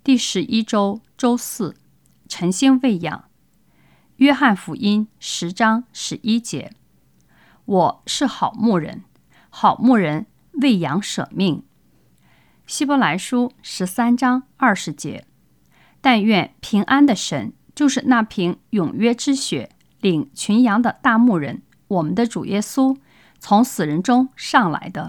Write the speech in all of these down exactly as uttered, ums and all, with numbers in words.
第十一周周四，晨星喂养。约翰福音十章十一节，我是好牧人，好牧人喂养舍命。希伯来书十三章二十节，但愿平安的神，就是那凭永约之血领群羊的大牧人，我们的主耶稣，从死人中上来的。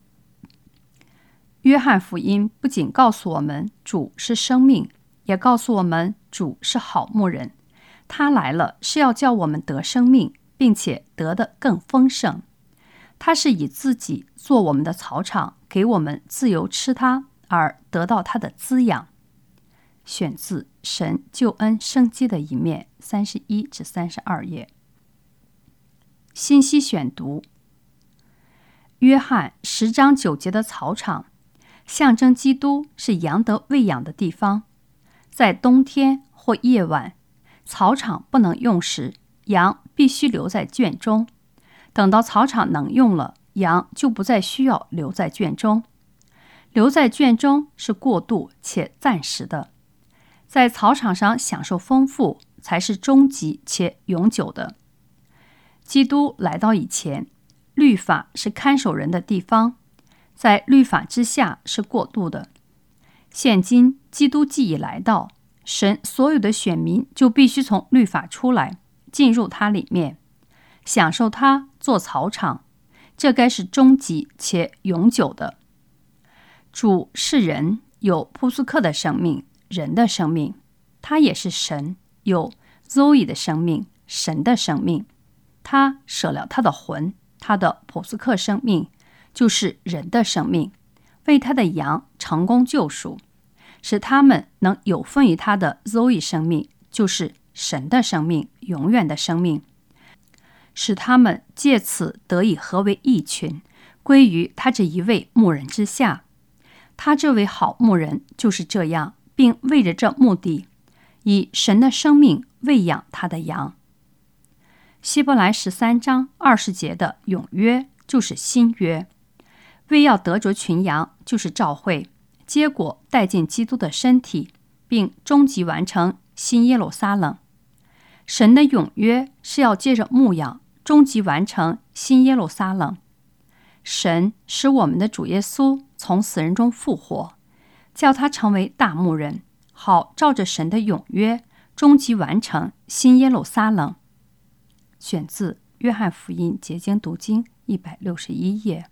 约翰福音不仅告诉我们主是生命，也告诉我们主是好牧人，他来了是要叫我们得生命，并且得得更丰盛。他是以自己做我们的草场，给我们自由吃它，而得到他的滋养。选自神救恩生机的一面，三十一至三十二页。信息选读：约翰十章九节的草场象征基督是羊得喂养的地方。在冬天或夜晚，草场不能用时，羊必须留在圈中。等到草场能用了，羊就不再需要留在圈中。留在圈中是过渡且暂时的，在草场上享受丰富才是终极且永久的。基督来到以前，律法是看守人的地方，在律法之下是过渡的。现今基督既已来到，神所有的选民就必须从律法出来，进入它里面，享受它做草场，这该是终极且永久的。主是人，有扑苏克的生命，人的生命，他也是神，有 Zoe 的生命，神的生命。他舍了他的魂，他的普斯克生命就是人的生命，为他的羊成功救赎，使他们能有份于他的 Zoe 生命，就是神的生命，永远的生命，使他们借此得以合为一群，归于他这一位牧人之下。他这位好牧人就是这样，并为着这目的，以神的生命喂养他的羊。希伯来十三章二十节的永约就是新约，为要得着群羊就是召会，结果带进基督的身体，并终极完成新耶路撒冷。神的永约是要借着牧养终极完成新耶路撒冷。神使我们的主耶稣从死人中复活，叫他成为大牧人，好照着神的永约终极完成新耶路撒冷。选自约翰福音结晶读经一百六十一页。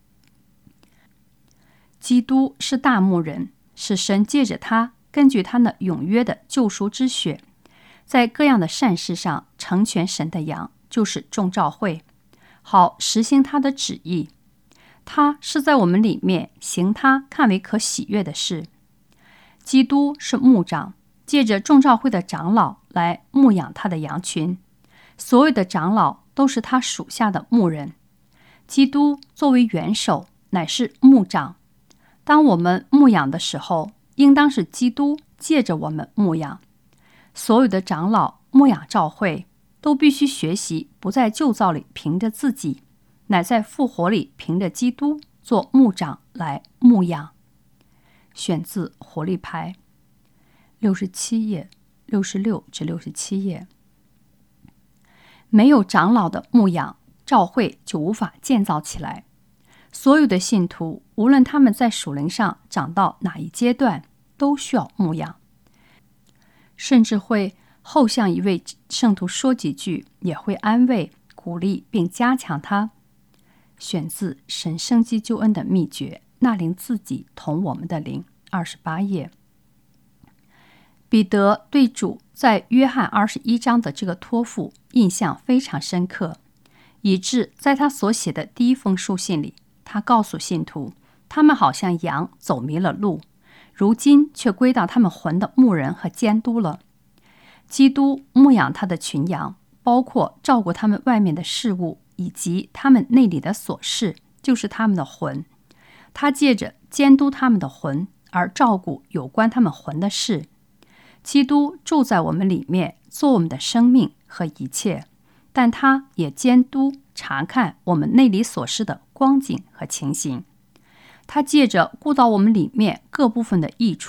基督是大牧人，是神借着他，根据他那永约的救赎之血，在各样的善事上成全神的羊，就是众召会，好实行他的旨意。他是在我们里面行他看为可喜悦的事。基督是牧长，借着众召会的长老来牧养他的羊群，所有的长老都是他属下的牧人。基督作为元首，乃是牧长。当我们牧养的时候，应当是基督借着我们牧养。所有的长老牧养召会，都必须学习不在旧造里凭着自己，乃在复活里凭着基督做牧长来牧养。选自活力牌，六十七页，六十六至六十七页。没有长老的牧养，召会就无法建造起来。所有的信徒，无论他们在属灵上长到哪一阶段，都需要牧养，甚至会后向一位圣徒说几句，也会安慰、鼓励并加强他。选自神生机救恩的秘诀，那灵自己同我们的灵，二十八页。彼得对主在约翰二十一章的这个托付印象非常深刻，以致在他所写的第一封书信里，他告诉信徒，他们好像羊走迷了路，如今却归到他们魂的牧人和监督了。基督牧养他的群羊，包括照顾他们外面的事物，以及他们内里的琐事，就是他们的魂。他借着监督他们的魂，而照顾有关他们魂的事。基督住在我们里面，做我们的生命和一切，但他也监督查看我们内里所事的光景和情形。他借着顾到我们里面各部分的益处，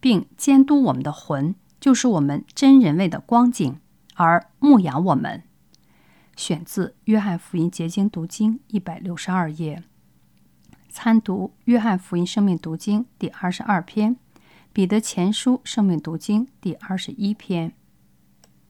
并监督我们的魂，就是我们真人位的光景，而牧养我们。选自约翰福音结晶读经一百六十二页。参读约翰福音生命读经第二十二篇，彼得前书生命读经第二十一篇。